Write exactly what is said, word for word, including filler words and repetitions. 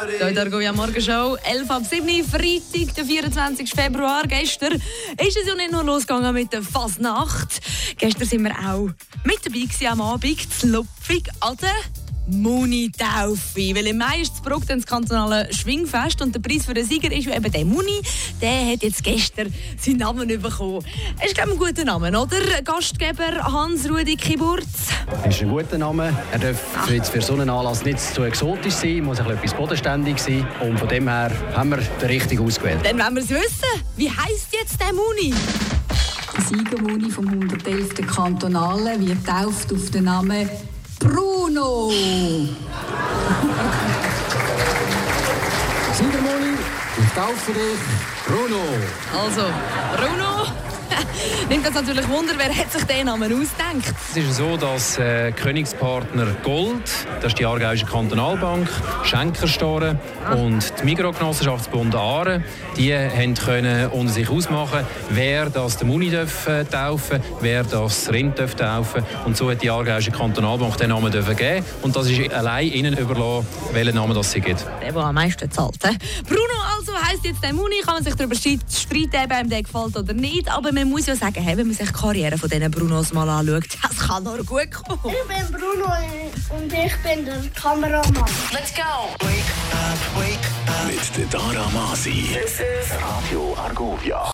Hier in der Argovia Morgenshow, elf ab sieben, Freitag, der vierundzwanzigsten Februar. Gestern ist es ja nicht nur losgegangen mit der Fasnacht. Gestern sind wir auch mit dabei gewesen, am Abend, zu Lupfig an der Muni-Taufe. Weil im Mai ist das das kantonale Schwingfest und der Preis für den Sieger ist eben der Muni. Der hat jetzt gestern seinen Namen bekommen. Das ist, glaube ich, ein guter Name, oder? Gastgeber Hans-Rudi Kiburz. Das ist ein guter Name. Er darf für, jetzt für so einen Anlass nicht zu exotisch sein, muss etwas bodenständig sein. Und von dem her haben wir den richtigen ausgewählt. Dann wollen wir es wissen. Wie heisst jetzt der Muni? Der Siegermuni vom hundertelften Kantonalen wird getauft auf den Namen Bruno. Siegermoni, ich taufe dich, Bruno. Also, Bruno. Nimmt das natürlich Wunder, wer hat sich den Namen ausgedacht? Es ist so, dass äh, Königspartner Gold, das ist die Aargauische Kantonalbank, Schenkerstoren und die Migros-Genossenschaftsbund Aare, die haben können unter sich ausmachen, wer das den Muni darf, äh, taufen, wer das Rind darf taufen. Und so hat die Aargauische Kantonalbank den Namen dürfen geben. Und das ist allein ihnen überlassen, welchen Namen das sie gibt. Der, der am meisten zahlt. Bruno also heisst jetzt der Muni, kann man sich darüber streiten, ob einem der gefällt oder nicht. Aber man muss ja sagen, hey, wenn man sich die Karriere von diesen Brunos mal anschaut, das kann nur gut kommen. Ich bin Bruno und ich bin der Kameramann. Let's go! Wake up, wake up. Mit der Dara Masi. This is Radio Argovia.